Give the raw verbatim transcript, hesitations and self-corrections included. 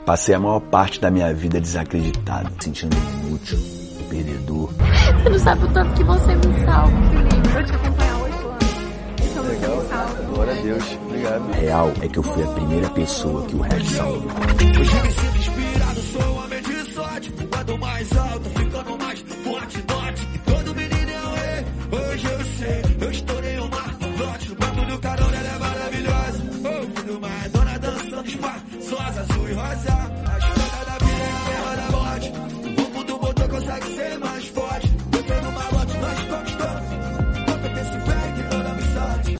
Passei a maior parte da minha vida desacreditado, sentindo inútil, perdedor. Você não sabe o tanto que você me salva, Felipe. Eu te acompanho há oito anos. Isso é muito Legal, me salva. glória a Deus. Obrigado. A real é que eu fui a primeira pessoa que o rap salvou. Hoje me sinto inspirado, sou um homem de sorte. Quanto mais alto, ficando mais forte, note que todo menino é um rei. Hoje eu sei, eu estourei o mar, lote. O banco do carona, ela é maravilhosa. Ouvindo uma dona dançando espaçosa, azul e rosa.